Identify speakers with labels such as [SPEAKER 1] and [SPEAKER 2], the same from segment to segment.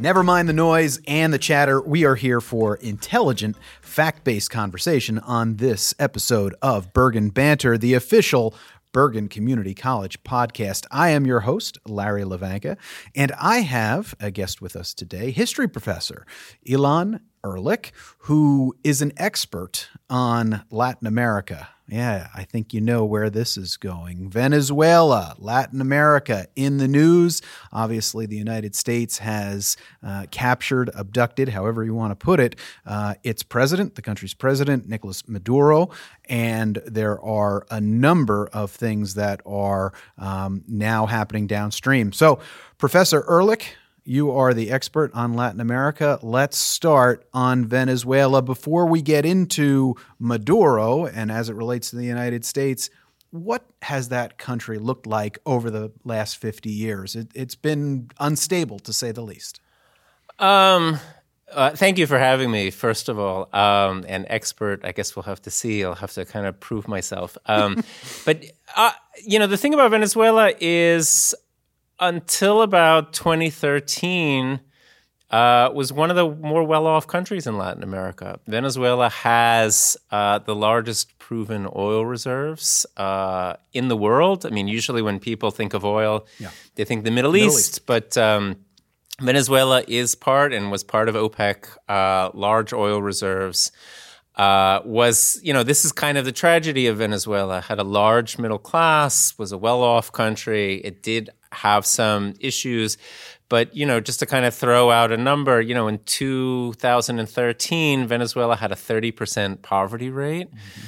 [SPEAKER 1] Never mind the noise and the chatter. We are here for intelligent, fact-based conversation on this episode of Bergen Banter, the official Bergen Community College podcast. I am your host, Larry Levanka, and I have a guest with us today, history professor Ilan Ehrlich, who is an expert on Latin America. Yeah, I think you know where this is going. Venezuela, Latin America in the news. Obviously, the United States has captured, abducted, however you want to put it, its president, the country's president, Nicolas Maduro. And there are a number of things that are now happening downstream. So, Professor Ehrlich, you are the expert on Latin America. Let's start on Venezuela. Before we get into Maduro and as it relates to the United States, what has that country looked like over the last 50 years? It's been unstable, to say the least.
[SPEAKER 2] Thank you for having me, first of all. An expert, I guess we'll have to see. I'll have to kind of prove myself. But, the thing about Venezuela is until about 2013, was one of the more well-off countries in Latin America. Venezuela has the largest proven oil reserves in the world. I mean, usually when people think of oil, they think the Middle East. But Venezuela is part and was part of OPEC, large oil reserves. This is kind of the tragedy of Venezuela. Had a large middle class, was a well-off country. It did have some issues, but, just to kind of throw out a number, in 2013, Venezuela had a 30% poverty rate,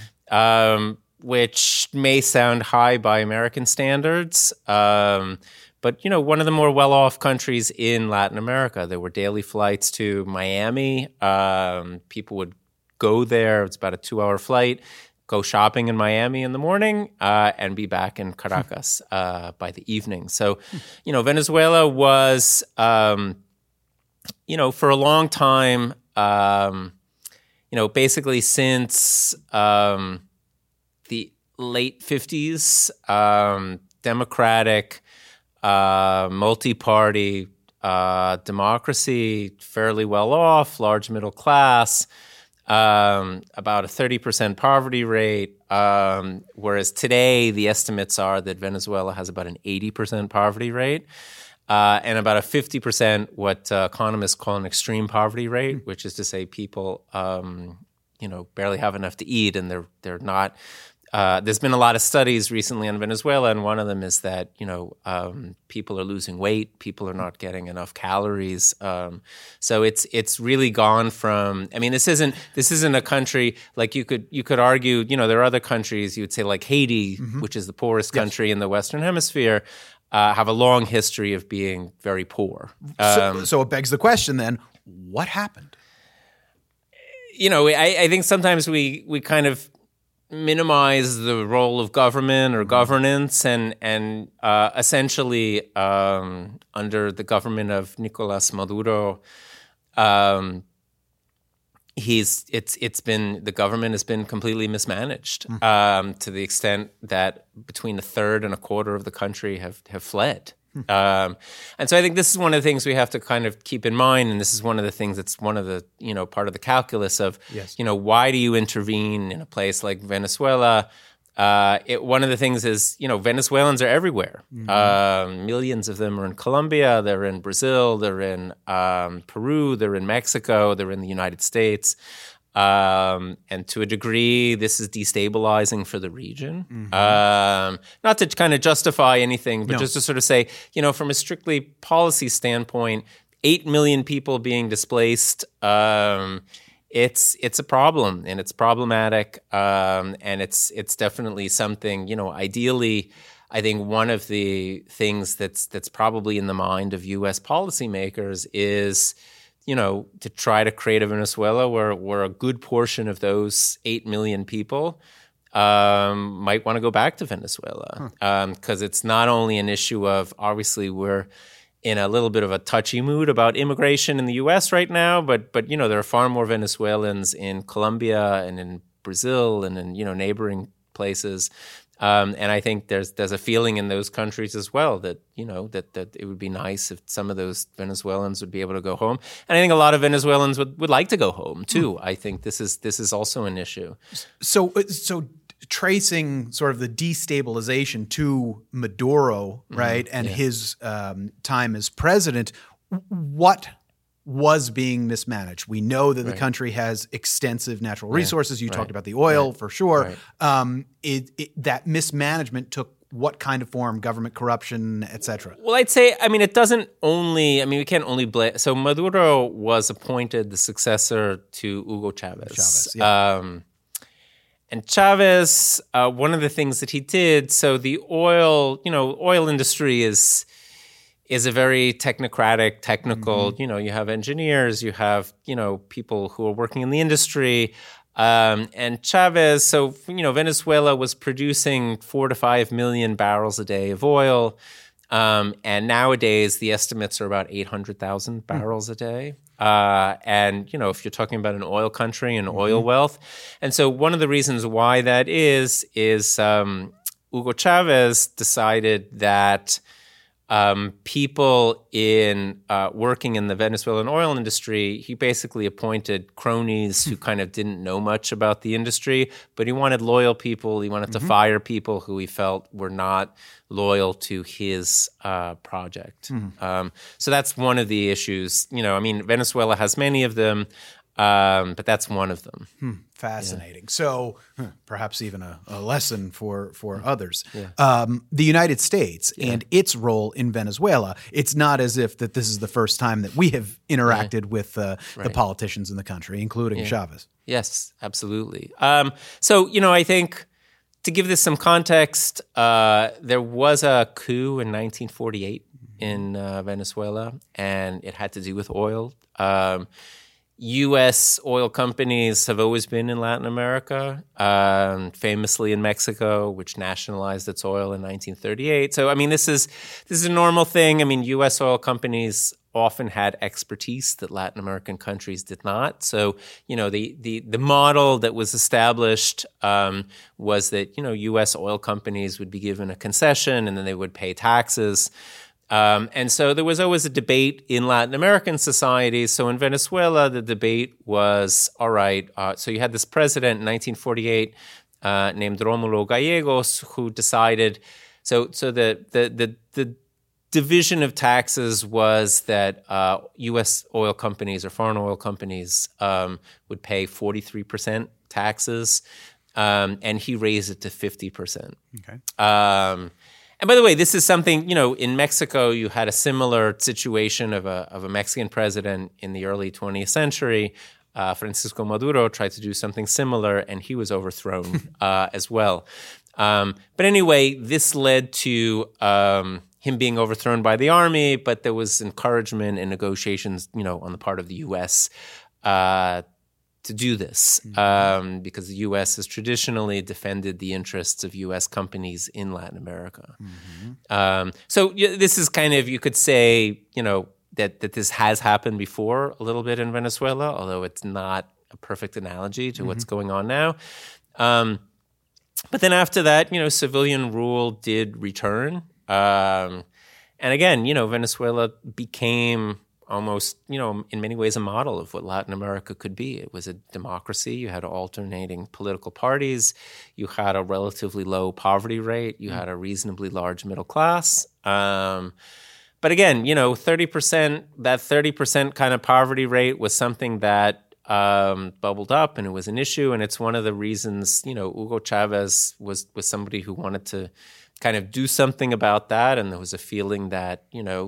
[SPEAKER 2] which may sound high by American standards, but, one of the more well-off countries in Latin America. There were daily flights to Miami. People would go there. It's about a 2-hour flight. Go shopping in Miami in the morning and be back in Caracas by the evening. So, Venezuela was, for a long time, basically since the late 50s, democratic, multi-party democracy, fairly well off, large middle class, about a 30% poverty rate, whereas today the estimates are that Venezuela has about an 80% poverty rate, and about a 50% what economists call an extreme poverty rate, which is to say people, barely have enough to eat, and they're not. There's been a lot of studies recently on Venezuela, and one of them is that people are losing weight, people are not getting enough calories. So it's really gone from. I mean, this isn't a country like you could argue. There are other countries you'd say like Haiti, which is the poorest country in the Western Hemisphere, have a long history of being very poor.
[SPEAKER 1] So it begs the question then: what happened?
[SPEAKER 2] I think sometimes we kind of minimize the role of government or governance, and essentially under the government of Nicolas Maduro, the government has been completely mismanaged to the extent that between a third and a quarter of the country have fled. And so I think this is one of the things we have to kind of keep in mind, and this is one of the things that's one of the, part of the calculus of, why do you intervene in a place like Venezuela? One of the things is, Venezuelans are everywhere. Millions of them are in Colombia, they're in Brazil, they're in Peru, they're in Mexico, they're in the United States. And to a degree, this is destabilizing for the region. Not to kind of justify anything, but just to sort of say, from a strictly policy standpoint, 8 million people being displaced, it's a problem, and it's problematic, and it's definitely something, ideally, I think one of the things that's probably in the mind of U.S. policymakers is, to try to create a Venezuela where a good portion of those 8 million people might want to go back to Venezuela. Because it's not only an issue of, obviously, we're in a little bit of a touchy mood about immigration in the U.S. right now, but there are far more Venezuelans in Colombia and in Brazil and in, neighboring places And I think there's a feeling in those countries as well that, that it would be nice if some of those Venezuelans would be able to go home. And I think a lot of Venezuelans would like to go home too. I think this is also an issue.
[SPEAKER 1] So tracing sort of the destabilization to Maduro, right, and his time as president, what was being mismanaged? We know that the country has extensive natural resources. You talked about the oil for sure. That mismanagement took what kind of form? Government corruption, et cetera?
[SPEAKER 2] Well, I'd say, it doesn't only, we can't only blame. So Maduro was appointed the successor to Hugo Chavez. And Chavez, one of the things that he did, so the oil industry is a very technical, you have engineers, you have, people who are working in the industry. And Chavez, so, Venezuela was producing 4 to 5 million barrels a day of oil. And nowadays the estimates are about 800,000 barrels a day. And, if you're talking about an oil country and oil wealth. And so one of the reasons why that is Hugo Chavez decided that people in working in the Venezuelan oil industry, he basically appointed cronies who kind of didn't know much about the industry, but he wanted loyal people. He wanted to fire people who he felt were not loyal to his project. So that's one of the issues. Venezuela has many of them, but that's one of them.
[SPEAKER 1] Fascinating. So perhaps even a lesson for others. The United States and its role in Venezuela, it's not as if that this is the first time that we have interacted with the politicians in the country, including Chavez.
[SPEAKER 2] Yes, absolutely. So, I think to give this some context, there was a coup in 1948 in Venezuela, and it had to do with oil. U.S. oil companies have always been in Latin America, famously in Mexico, which nationalized its oil in 1938. So, this is a normal thing. U.S. oil companies often had expertise that Latin American countries did not. So, the model that was established was that, U.S. oil companies would be given a concession and then they would pay taxes. And so there was always a debate in Latin American society. So in Venezuela, the debate was, all right, so you had this president in 1948 named Rómulo Gallegos who decided, so the division of taxes was that U.S. oil companies or foreign oil companies would pay 43% taxes, and he raised it to 50%.
[SPEAKER 1] Okay.
[SPEAKER 2] And by the way, this is something, in Mexico, you had a similar situation of a Mexican president in the early 20th century. Francisco Maduro tried to do something similar, and he was overthrown as well. But anyway, this led to him being overthrown by the army, but there was encouragement and negotiations, on the part of the U.S. To do this because the U.S. has traditionally defended the interests of U.S. companies in Latin America. So this is kind of, you could say, that this has happened before a little bit in Venezuela, although it's not a perfect analogy to what's going on now. But then after that, civilian rule did return. And again, Venezuela became almost, in many ways a model of what Latin America could be. It was a democracy. You had alternating political parties. You had a relatively low poverty rate. You had a reasonably large middle class. But again, 30%, that 30% kind of poverty rate was something that bubbled up, and it was an issue. And it's one of the reasons, Hugo Chavez was somebody who wanted to kind of do something about that. And there was a feeling that,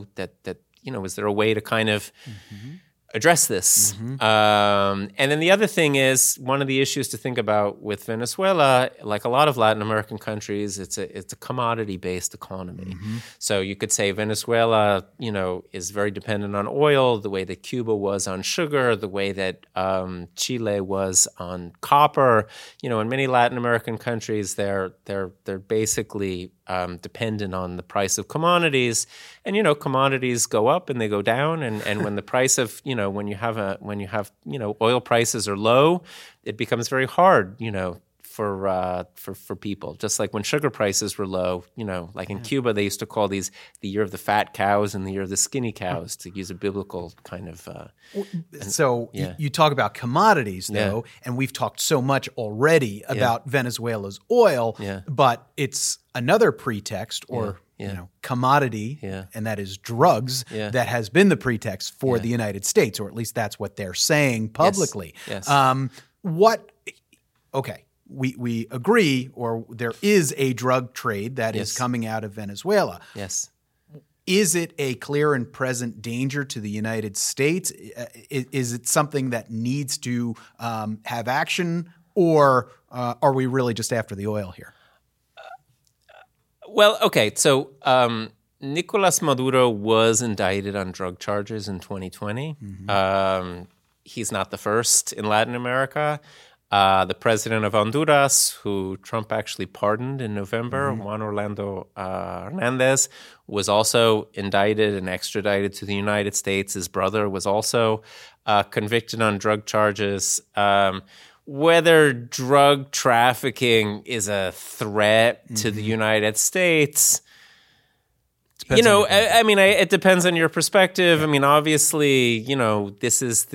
[SPEAKER 2] is there a way to kind of address this? And then the other thing is, one of the issues to think about with Venezuela, like a lot of Latin American countries, it's a commodity-based economy. So you could say Venezuela, is very dependent on oil, the way that Cuba was on sugar, the way that Chile was on copper. In many Latin American countries, they're basically dependent on the price of commodities, and commodities go up and they go down, and when the price of when you have oil prices are low, it becomes very hard for people. Just like when sugar prices were low, like in Cuba, they used to call these the year of the fat cows and the year of the skinny cows, to use a biblical kind of.
[SPEAKER 1] You talk about commodities, though, and we've talked so much already about Venezuela's oil, but it's another pretext or commodity, and that is drugs, that has been the pretext for the United States, or at least that's what they're saying publicly.
[SPEAKER 2] Yes.
[SPEAKER 1] Okay, we agree, or there is a drug trade that is coming out of Venezuela.
[SPEAKER 2] Yes.
[SPEAKER 1] Is it a clear and present danger to the United States? Is it something that needs to have action, or are we really just after the oil here?
[SPEAKER 2] Well, okay, so Nicolas Maduro was indicted on drug charges in 2020. Mm-hmm. He's not the first in Latin America. The president of Honduras, who Trump actually pardoned in November, Juan Orlando Hernandez, was also indicted and extradited to the United States. His brother was also convicted on drug charges. Whether drug trafficking is a threat to the United States, it depends on your perspective. I mean, obviously, this is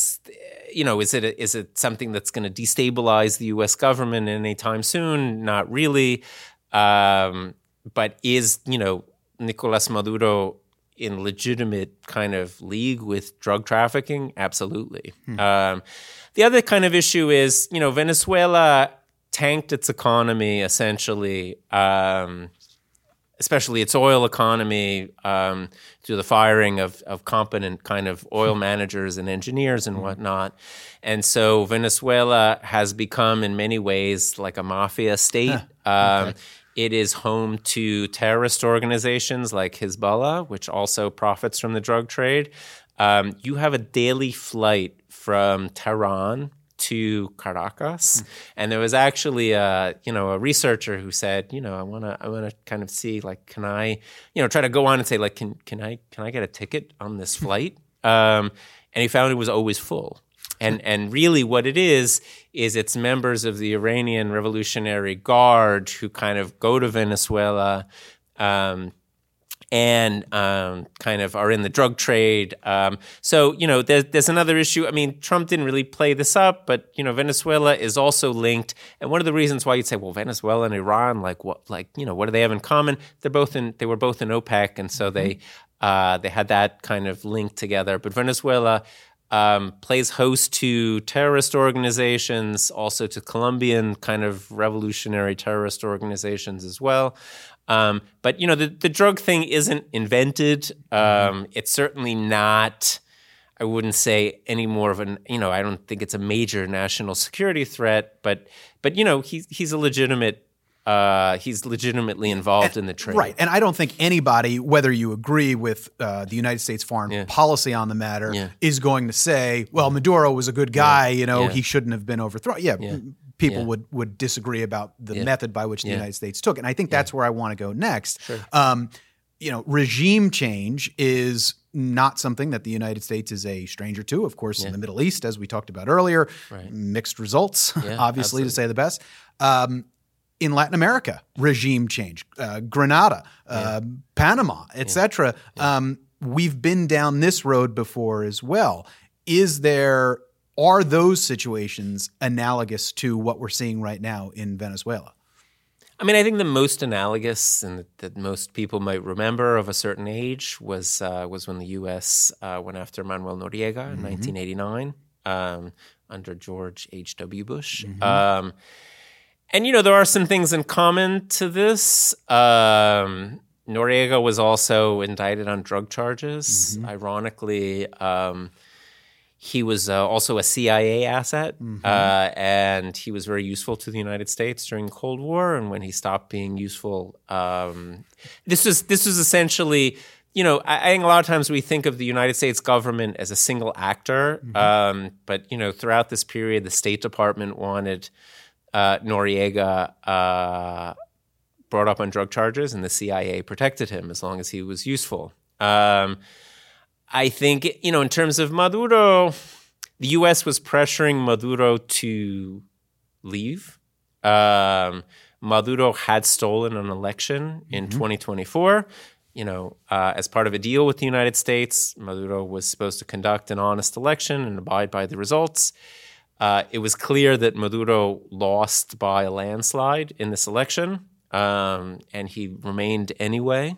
[SPEAKER 2] is it something that's going to destabilize the U.S. government anytime soon? Not really. But is, Nicolas Maduro in legitimate kind of league with drug trafficking? Absolutely. The other kind of issue is, Venezuela tanked its economy essentially, especially its oil economy, through the firing of competent kind of oil managers and engineers and whatnot. And so Venezuela has become in many ways like a mafia state. It is home to terrorist organizations like Hezbollah, which also profits from the drug trade. You have a daily flight from Tehran to Caracas, and there was actually a researcher who said, I want to kind of see, like, can I try to go on and say, like, can I get a ticket on this flight? And he found it was always full. And really what it is it's members of the Iranian Revolutionary Guard who kind of go to Venezuela and kind of are in the drug trade. So, there's another issue. I mean, Trump didn't really play this up, but, Venezuela is also linked. And one of the reasons why you'd say, well, Venezuela and Iran, what do they have in common? They were both in OPEC. And so they had that kind of link together. But Venezuela plays host to terrorist organizations, also to Colombian kind of revolutionary terrorist organizations as well. But, the drug thing isn't invented. It's certainly not, I wouldn't say any more of I don't think it's a major national security threat, but he's a legitimate, he's legitimately involved in the trade.
[SPEAKER 1] Right. And I don't think anybody, whether you agree with the United States foreign policy on the matter, is going to say, well, Maduro was a good guy, he shouldn't have been overthrown. People would disagree about the method by which the United States took. And I think that's where I want to go next.
[SPEAKER 2] Sure.
[SPEAKER 1] Regime change is not something that the United States is a stranger to. Of course, in the Middle East, as we talked about earlier, mixed results, obviously, to say the best. In Latin America, regime change, Grenada, Panama, etc. We've been down this road before as well. Are those situations analogous to what we're seeing right now in Venezuela?
[SPEAKER 2] I mean, I think the most analogous and that most people might remember of a certain age was when the U.S. Went after Manuel Noriega in 1989 under George H.W. Bush. And, there are some things in common to this. Noriega was also indicted on drug charges. Ironically, he was also a CIA asset, and he was very useful to the United States during the Cold War. And when he stopped being useful, this was essentially, I think a lot of times we think of the United States government as a single actor, but throughout this period, the State Department wanted Noriega brought up on drug charges, and the CIA protected him as long as he was useful. I think, in terms of Maduro, the U.S. was pressuring Maduro to leave Maduro had stolen an election in 2024. As part of a deal with the United States, Maduro was supposed to conduct an honest election and abide by the results. It was clear that Maduro lost by a landslide in this election, and he remained anyway.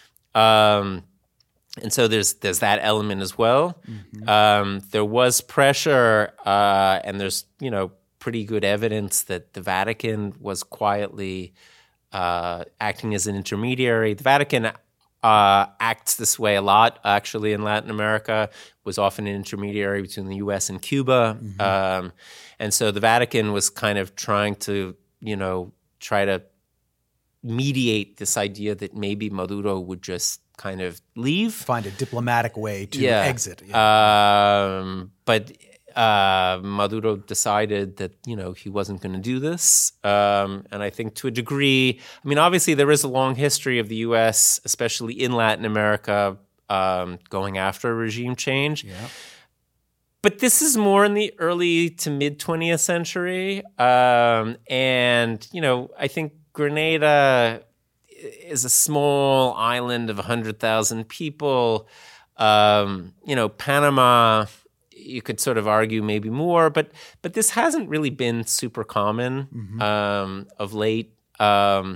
[SPEAKER 2] And so there's that element as well. There was pressure, and there's pretty good evidence that the Vatican was quietly acting as an intermediary. The Vatican acts this way a lot, actually, in Latin America. Was often an intermediary between the U.S. and Cuba, and so the Vatican was kind of trying to try to mediate this idea that maybe Maduro would just kind of leave,
[SPEAKER 1] find a diplomatic way to exit.
[SPEAKER 2] But Maduro decided that he wasn't going to do this, and I think to a degree, obviously there is a long history of the U.S., especially in Latin America, going after regime change.
[SPEAKER 1] Yeah.
[SPEAKER 2] But this is more in the early to mid 20th century, and I think Grenada is a small island of 100,000 people. Panama, you could sort of argue maybe more, but this hasn't really been super common of late. I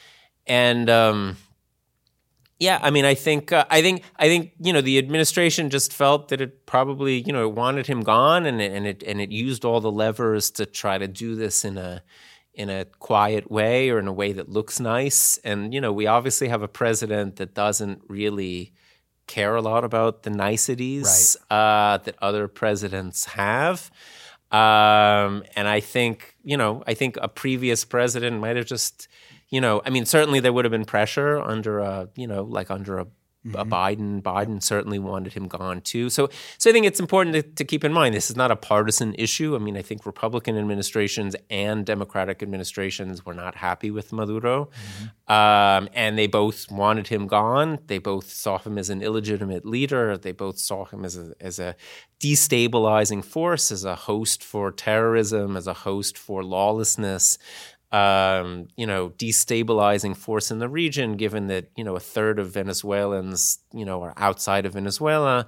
[SPEAKER 2] think the administration just felt that it probably wanted him gone, and it used all the levers to try to do this in a quiet way or in a way that looks nice. And we obviously have a president that doesn't really care a lot about the niceties that other presidents have. And I think a previous president might have just, certainly there would have been pressure under a Biden. Biden certainly wanted him gone too. So I think it's important to keep in mind this is not a partisan issue. I think Republican administrations and Democratic administrations were not happy with Maduro, and they both wanted him gone. They both saw him as an illegitimate leader. They both saw him as a destabilizing force, as a host for terrorism, as a host for lawlessness. Destabilizing force in the region, given that, a third of Venezuelans, are outside of Venezuela.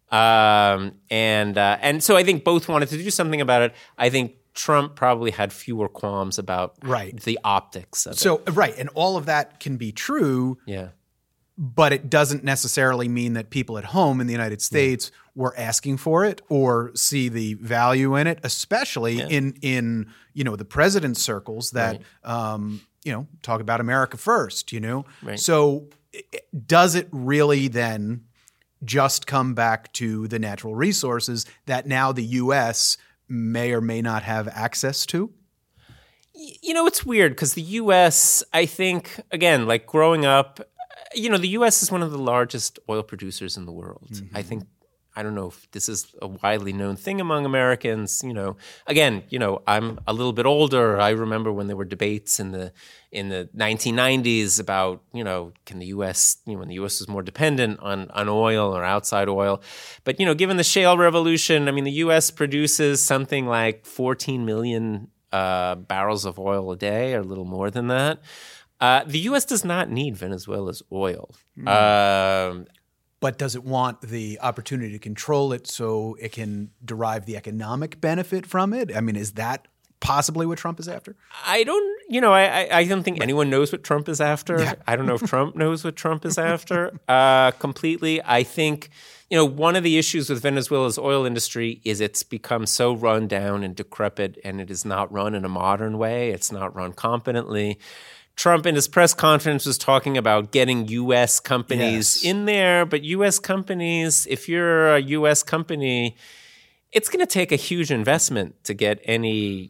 [SPEAKER 2] And so I think both wanted to do something about it. I think Trump probably had fewer qualms about the optics of it.
[SPEAKER 1] Right. And all of that can be true.
[SPEAKER 2] Yeah.
[SPEAKER 1] But it doesn't necessarily mean that people at home in the United States were asking for it or see the value in it, especially in the president's circles that talk about America first.
[SPEAKER 2] Right.
[SPEAKER 1] So does it really then just come back to the natural resources that now the U.S. may or may not have access to?
[SPEAKER 2] It's weird because the U.S., I think, again, like growing up, the U.S. is one of the largest oil producers in the world. I don't know if this is a widely known thing among Americans. Again, I'm a little bit older. I remember when there were debates in the 1990s about, can the U.S., when the U.S. was more dependent on oil or outside oil. But, given the shale revolution, the U.S. produces something like 14 million barrels of oil a day, or a little more than that. The U.S. does not need Venezuela's oil.
[SPEAKER 1] But does it want the opportunity to control it so it can derive the economic benefit from it? Is that possibly what Trump is after?
[SPEAKER 2] I don't think anyone knows what Trump is after. Yeah. I don't know if Trump knows what Trump is after completely. I think, one of the issues with Venezuela's oil industry is it's become so run down and decrepit, and it is not run in a modern way. It's not run competently. Trump in his press conference was talking about getting U.S. companies in there, but U.S. companies, if you're a U.S. company, it's going to take a huge investment to get any,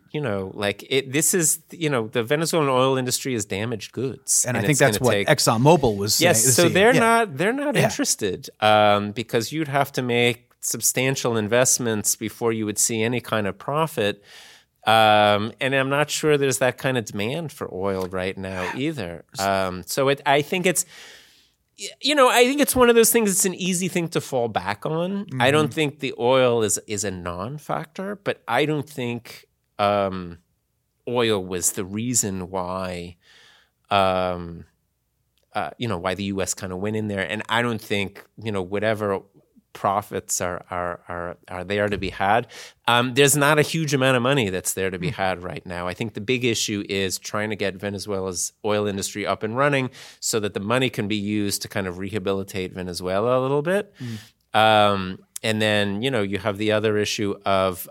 [SPEAKER 2] the Venezuelan oil industry is damaged goods.
[SPEAKER 1] And I think that's what ExxonMobil was saying.
[SPEAKER 2] Yes, so they're not interested because you'd have to make substantial investments before you would see any kind of profit. And I'm not sure there's that kind of demand for oil right now either. I think it's one of those things. It's an easy thing to fall back on. Mm-hmm. I don't think the oil is a non-factor, but I don't think oil was the reason why, why the U.S. kind of went in there. And I don't think, whatever profits are there to be had. There's not a huge amount of money that's there to be had right now. I think the big issue is trying to get Venezuela's oil industry up and running so that the money can be used to kind of rehabilitate Venezuela a little bit. And then, you have the other issue of,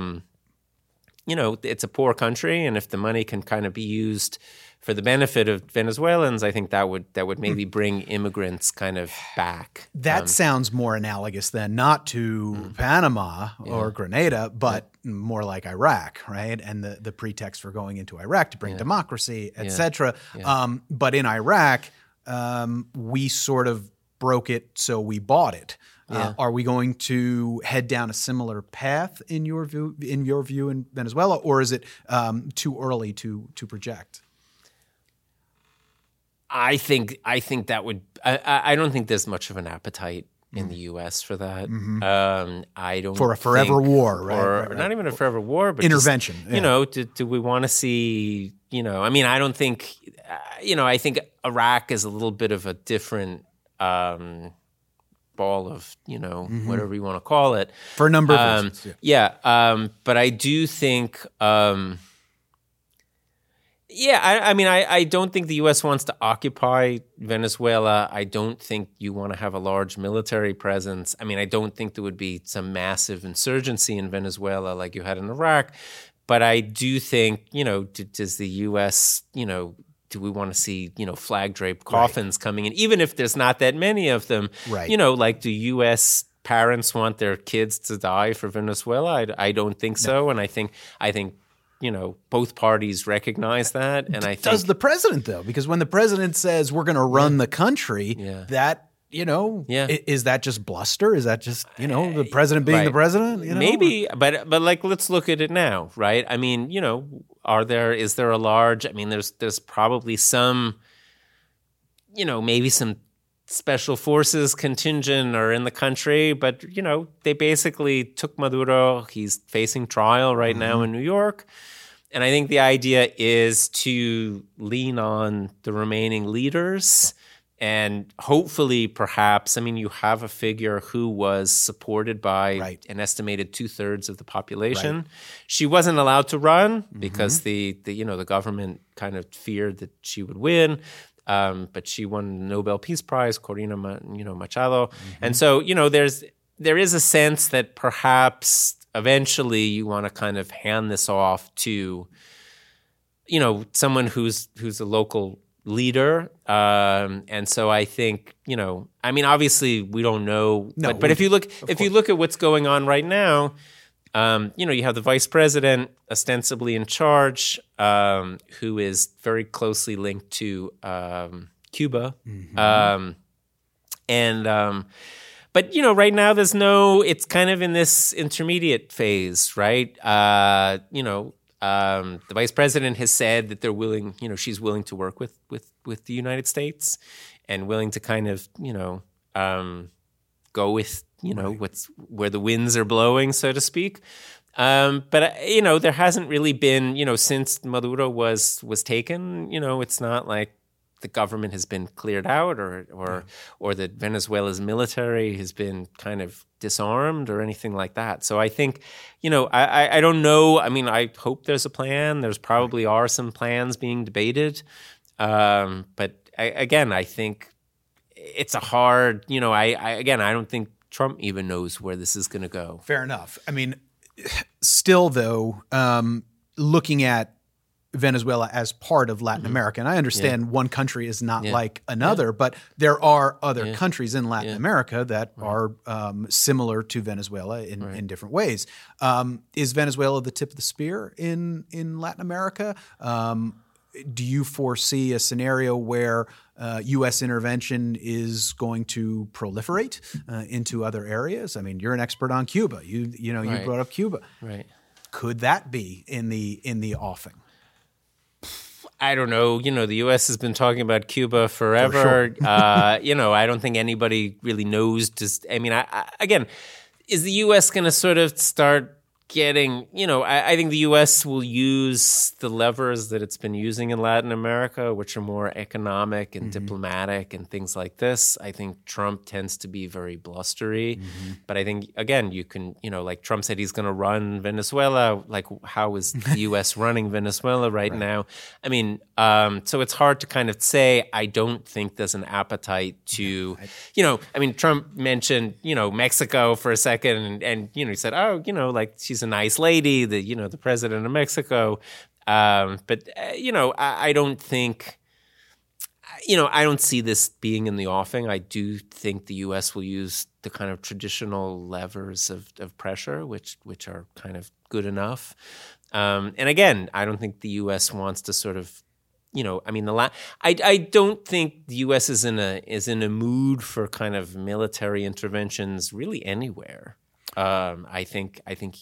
[SPEAKER 2] it's a poor country, and if the money can kind of be used for the benefit of Venezuelans, I think that would maybe bring immigrants kind of back.
[SPEAKER 1] That sounds more analogous then, not to Panama or Grenada, but more like Iraq, right? And the pretext for going into Iraq to bring democracy, et cetera. But in Iraq, we sort of broke it, so we bought it. Are we going to head down a similar path in your view in Venezuela, or is it too early to project?
[SPEAKER 2] I think that would. I don't think there's much of an appetite in the U.S. for that. I don't
[SPEAKER 1] for a forever war, right?
[SPEAKER 2] Or not even a forever war, but
[SPEAKER 1] intervention.
[SPEAKER 2] Just, do we want to see? I mean, I don't think. I think Iraq is a little bit of a different ball of whatever you want to call it
[SPEAKER 1] for a number of reasons.
[SPEAKER 2] But I do think. I don't think the U.S. wants to occupy Venezuela. I don't think you want to have a large military presence. I mean, I don't think there would be some massive insurgency in Venezuela like you had in Iraq. But I do think, does the U.S., do we want to see, flag-draped coffins coming in, even if there's not that many of them?
[SPEAKER 1] Right.
[SPEAKER 2] Like do U.S. parents want their kids to die for Venezuela? I don't think so. And I think both parties recognize that. And I think
[SPEAKER 1] does the president though? Because when the president says we're going to run the country, that is that just bluster? Is that just the president being the president?
[SPEAKER 2] Maybe, but like let's look at it now, right? I mean, is there a large? I mean, there's probably some, maybe some special forces contingent are in the country, but they basically took Maduro. He's facing trial right now in New York. And I think the idea is to lean on the remaining leaders and hopefully perhaps, you have a figure who was supported by an estimated 2/3 of the population. Right. She wasn't allowed to run because the government kind of feared that she would win. But she won the Nobel Peace Prize, Corina Machado. And so, there is a sense that perhaps eventually you want to kind of hand this off to, someone who's a local leader. And so I think, obviously we don't know. No, but if you look at what's going on right now, you have the vice president ostensibly in charge, who is very closely linked to Cuba. But right now it's kind of in this intermediate phase, right? The vice president has said that they're willing, she's willing to work with the United States and willing to kind of, go with, where the winds are blowing, so to speak. But there hasn't really been, since Maduro was taken, it's not like the government has been cleared out or that Venezuela's military has been kind of disarmed or anything like that. So I think, I don't know. I mean, I hope there's a plan. There's probably are some plans being debated. But I think it's a hard, I don't think Trump even knows where this is going to go.
[SPEAKER 1] Fair enough. I mean, still though, looking at Venezuela as part of Latin America, and I understand one country is not like another, but there are other countries in Latin America that are similar to Venezuela in different ways. Is Venezuela the tip of the spear in Latin America? Do you foresee a scenario where U.S. intervention is going to proliferate into other areas? I mean, you're an expert on Cuba. You brought up Cuba.
[SPEAKER 2] Right.
[SPEAKER 1] Could that be in the offing?
[SPEAKER 2] I don't know. The U.S. has been talking about Cuba forever.
[SPEAKER 1] For sure.
[SPEAKER 2] I don't think anybody really knows. Is the U.S. going to sort of start getting, I think the U.S. will use the levers that it's been using in Latin America, which are more economic and diplomatic and things like this. I think Trump tends to be very blustery. But I think, again, you can, like Trump said he's going to run Venezuela. Like, how is the U.S. running Venezuela right now? I mean, so it's hard to kind of say. I don't think there's an appetite to, Trump mentioned, Mexico for a second and he said, oh, like she's a nice lady, the president of Mexico. But I don't think, I don't see this being in the offing. I do think the U.S. will use the kind of traditional levers of pressure, which are kind of good enough. And again, I don't think the U.S. wants to sort of, I don't think the U.S. is in a mood for kind of military interventions really anywhere. I think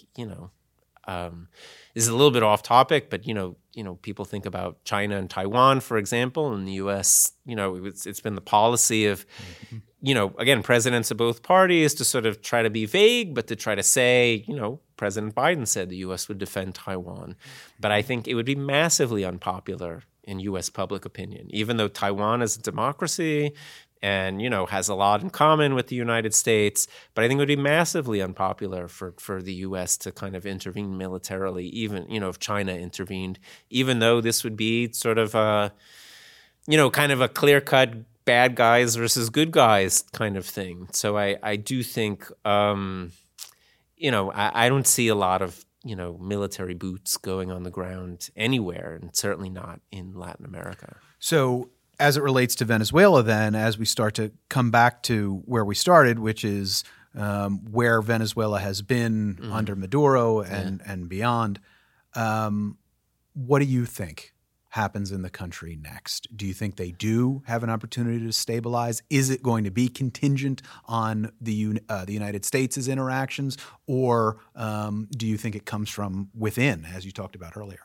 [SPEAKER 2] this is a little bit off topic, but people think about China and Taiwan, for example, and the U.S. It's been the policy of again, presidents of both parties to sort of try to be vague, but to try to say, President Biden said the U.S. would defend Taiwan, but I think it would be massively unpopular in U.S. public opinion, even though Taiwan is a democracy and, has a lot in common with the United States. But I think it would be massively unpopular for the U.S. to kind of intervene militarily, even, if China intervened, even though this would be sort of a, kind of a clear-cut bad guys versus good guys kind of thing. So I do think, I don't see a lot of, military boots going on the ground anywhere, and certainly not in Latin America.
[SPEAKER 1] So as it relates to Venezuela, then, as we start to come back to where we started, which is where Venezuela has been under Maduro and beyond, what do you think happens in the country next? Do you think they do have an opportunity to stabilize? Is it going to be contingent on the United States' interactions, or do you think it comes from within, as you talked about earlier?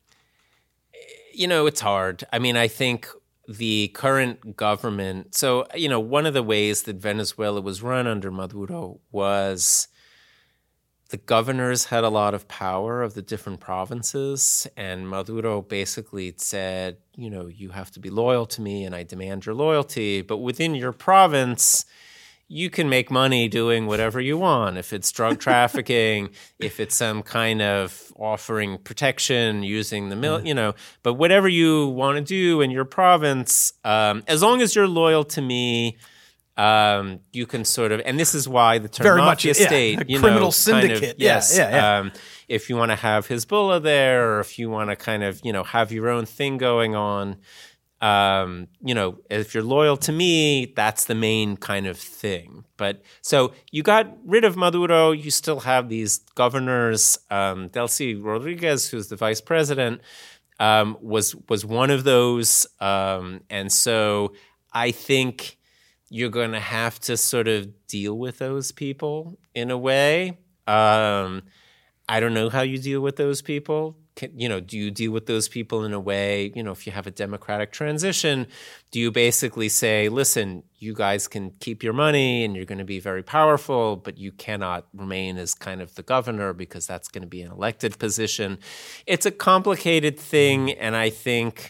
[SPEAKER 2] It's hard. I mean, I think the current government, so, one of the ways that Venezuela was run under Maduro was the governors had a lot of power of the different provinces, and Maduro basically said, you have to be loyal to me and I demand your loyalty, but within your province, you can make money doing whatever you want. If it's drug trafficking, if it's some kind of offering protection using the but whatever you want to do in your province, as long as you're loyal to me, you can sort of, and this is why the term
[SPEAKER 1] very
[SPEAKER 2] mafia
[SPEAKER 1] much,
[SPEAKER 2] state,
[SPEAKER 1] a criminal syndicate.
[SPEAKER 2] Kind of, yes. If you want to have Hezbollah there, or if you want to kind of, have your own thing going on, if you're loyal to me, that's the main kind of thing. But so you got rid of Maduro, you still have these governors. Delcy Rodriguez, who's the vice president, was one of those. And so I think you're going to have to sort of deal with those people in a way. I don't know how you deal with those people. Do you deal with those people in a way, if you have a democratic transition, do you basically say, listen, you guys can keep your money and you're going to be very powerful, but you cannot remain as kind of the governor because that's going to be an elected position. It's a complicated thing, and I think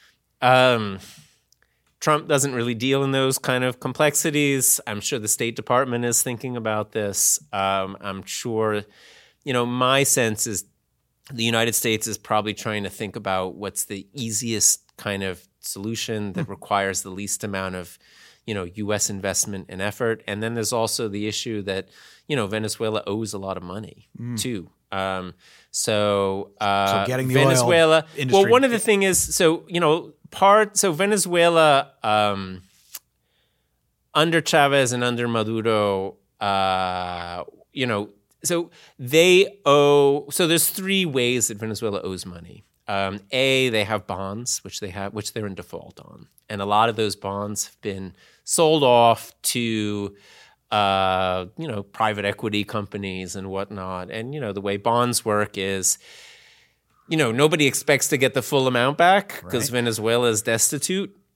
[SPEAKER 2] Trump doesn't really deal in those kind of complexities. I'm sure the State Department is thinking about this. I'm sure, my sense is the United States is probably trying to think about what's the easiest kind of solution that requires the least amount of, U.S. investment and effort. And then there's also the issue that, Venezuela owes a lot of money too. So
[SPEAKER 1] getting the
[SPEAKER 2] Venezuela,
[SPEAKER 1] oil industry.
[SPEAKER 2] well, one of the thing is, so Venezuela under Chavez and under Maduro, so they owe. So there's three ways that Venezuela owes money. They have bonds, which they're in default on, and a lot of those bonds have been sold off to, private equity companies and whatnot. And the way bonds work is, nobody expects to get the full amount back because Venezuela is destitute.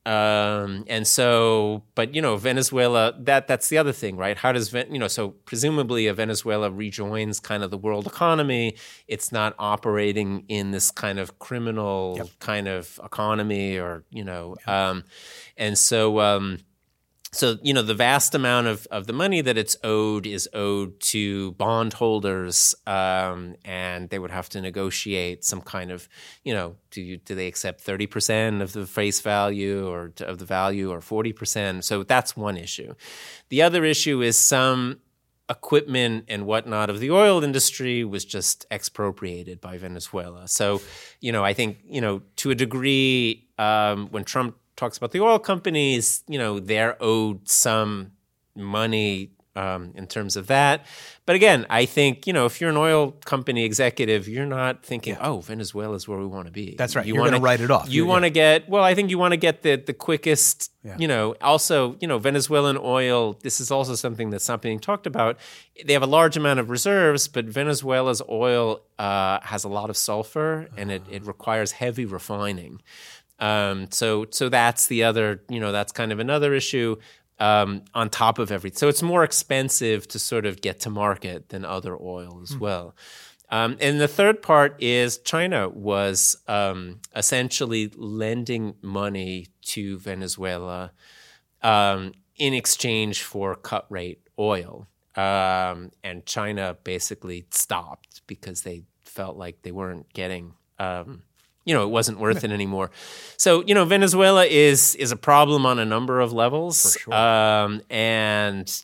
[SPEAKER 2] And so, but, Venezuela, that's the other thing, right? How does, so presumably Venezuela rejoins kind of the world economy. It's not operating in this kind of criminal kind of economy or, and so, the vast amount of the money that it's owed is owed to bondholders, and they would have to negotiate some kind of, do they accept 30% of the face value or of the value or 40%? So that's one issue. The other issue is some equipment and whatnot of the oil industry was just expropriated by Venezuela. So, I think, to a degree, when Trump talks about the oil companies, they're owed some money in terms of that. But again, I think, if you're an oil company executive, you're not thinking, oh, Venezuela is where we want to be.
[SPEAKER 1] That's right. You're going to write it off.
[SPEAKER 2] You want to get, I think you want to get the quickest, also, Venezuelan oil, this is also something that's not being talked about. They have a large amount of reserves, but Venezuela's oil has a lot of sulfur and it requires heavy refining. So that's the other, that's kind of another issue on top of everything. So it's more expensive to sort of get to market than other oil as well. And the third part is China was essentially lending money to Venezuela in exchange for cut rate oil. And China basically stopped because they felt like they weren't getting it wasn't worth it anymore. So, Venezuela is a problem on a number of levels.
[SPEAKER 1] For sure.
[SPEAKER 2] And,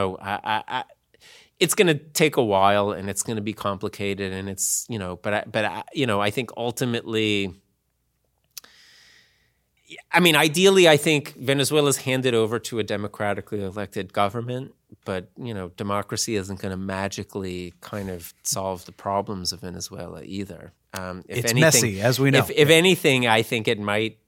[SPEAKER 2] it's going to take a while and it's going to be complicated and it's, I think ultimately, ideally, I think Venezuela's handed over to a democratically elected government, but, democracy isn't going to magically kind of solve the problems of Venezuela either.
[SPEAKER 1] It's messy, as we know.
[SPEAKER 2] If anything, I think it might,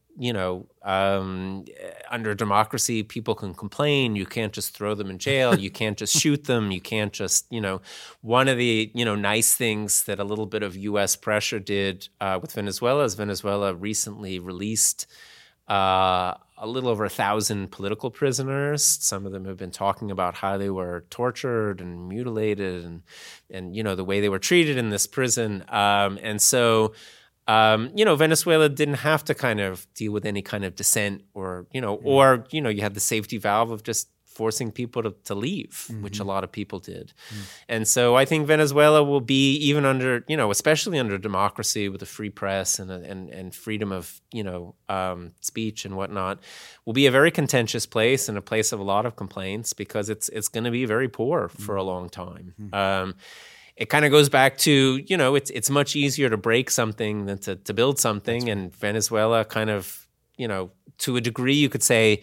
[SPEAKER 2] under democracy, people can complain. You can't just throw them in jail. You can't just shoot them. You can't just, one of the, nice things that a little bit of U.S. pressure did with Venezuela is Venezuela recently released a little over 1,000 political prisoners. Some of them have been talking about how they were tortured and mutilated and the way they were treated in this prison. And so, Venezuela didn't have to kind of deal with any kind of dissent or you had the safety valve of just forcing people to leave, which a lot of people did. And so I think Venezuela will be, even under, especially under democracy with a free press and freedom of, speech and whatnot, will be a very contentious place and a place of a lot of complaints because it's going to be very poor for a long time. It kind of goes back to, it's much easier to break something than to build something. Right. And Venezuela kind of, to a degree, you could say,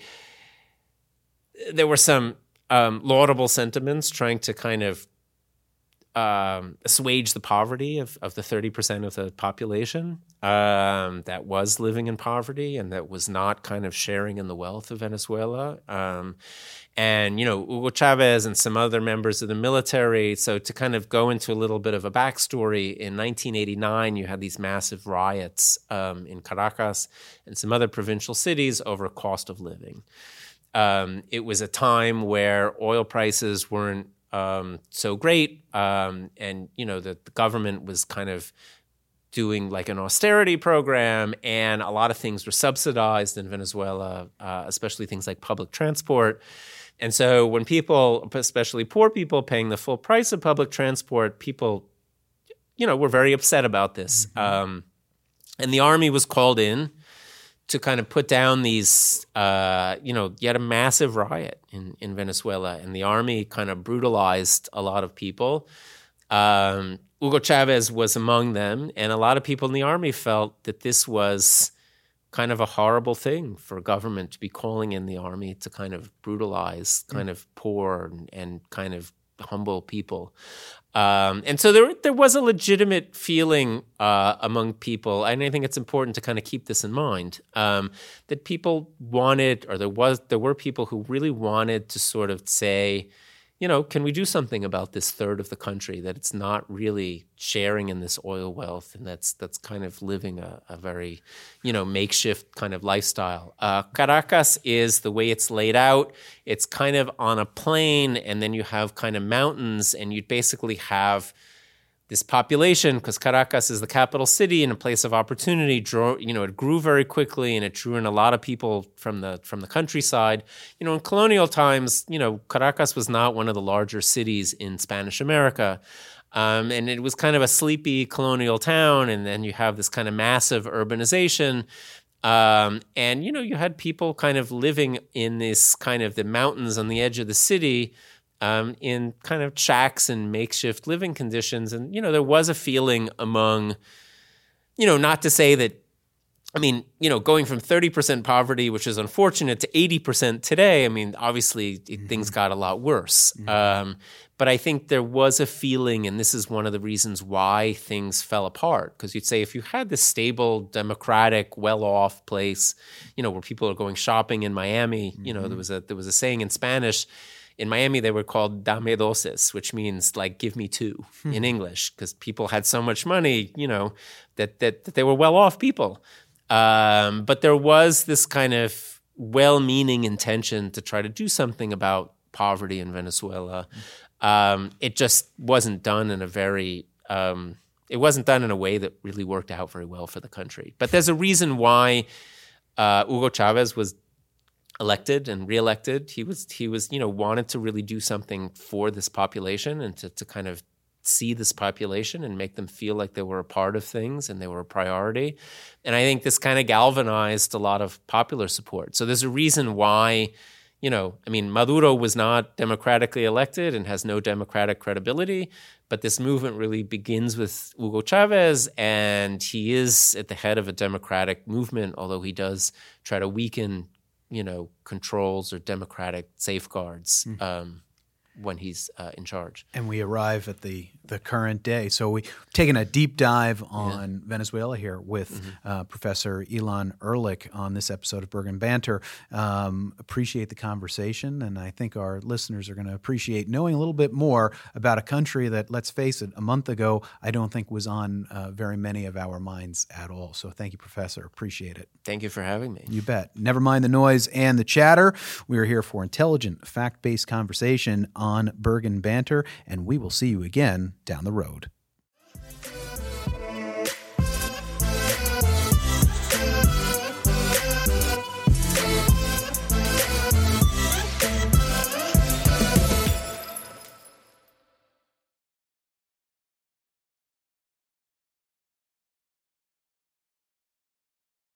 [SPEAKER 2] there were some laudable sentiments trying to kind of assuage the poverty of the 30% of the population that was living in poverty and that was not kind of sharing in the wealth of Venezuela. And, Hugo Chavez and some other members of the military. So to kind of go into a little bit of a backstory, in 1989, you had these massive riots in Caracas and some other provincial cities over cost of living. It was a time where oil prices weren't so great, and the government was kind of doing like an austerity program, and a lot of things were subsidized in Venezuela, especially things like public transport. And so when people, especially poor people, paying the full price of public transport, people, were very upset about this. And the army was called in to kind of put down these, you had a massive riot in Venezuela, and the army kind of brutalized a lot of people. Hugo Chavez was among them, and a lot of people in the army felt that this was kind of a horrible thing for government to be calling in the army to kind of brutalize kind of poor and kind of humble people. And so there was a legitimate feeling among people, and I think it's important to kind of keep this in mind, that people wanted, or there were people who really wanted to sort of say, can we do something about this third of the country that it's not really sharing in this oil wealth, and that's kind of living a very, makeshift kind of lifestyle. Caracas is the way it's laid out. It's kind of on a plain, and then you have kind of mountains, and you'd basically have this population, because Caracas is the capital city and a place of opportunity. It grew very quickly, and it drew in a lot of people from the countryside. In colonial times, Caracas was not one of the larger cities in Spanish America, and it was kind of a sleepy colonial town. And then you have this kind of massive urbanization, and you had people kind of living in this kind of the mountains on the edge of the city. In kind of shacks and makeshift living conditions. And, there was a feeling among, not to say that, going from 30% poverty, which is unfortunate, to 80% today, obviously things got a lot worse. But I think there was a feeling, and this is one of the reasons why things fell apart, because you'd say if you had this stable, democratic, well-off place, where people are going shopping in Miami, there was a saying in Spanish. In Miami, they were called dame doces, which means like give me two in English, because people had so much money, that they were well-off people. But there was this kind of well-meaning intention to try to do something about poverty in Venezuela. It just wasn't done in a very it wasn't done in a way that really worked out very well for the country. But there's a reason why Hugo Chavez was elected and reelected. He was wanted to really do something for this population, and to kind of see this population and make them feel like they were a part of things and they were a priority. And I think this kind of galvanized a lot of popular support. So there's a reason why, Maduro was not democratically elected and has no democratic credibility, but this movement really begins with Hugo Chavez, and he is at the head of a democratic movement, although he does try to weaken controls or democratic safeguards when he's in charge.
[SPEAKER 1] And we arrive at the current day. So we've taken a deep dive on Venezuela here with Professor Ilan Ehrlich on this episode of Bergen Banter. Appreciate the conversation, and I think our listeners are going to appreciate knowing a little bit more about a country that, let's face it, a month ago, I don't think was on very many of our minds at all. So thank you, Professor. Appreciate it.
[SPEAKER 2] Thank you for having me.
[SPEAKER 1] You bet. Never mind the noise and the chatter. We are here for intelligent, fact-based conversation on Bergen Banter, and we will see you again down the road.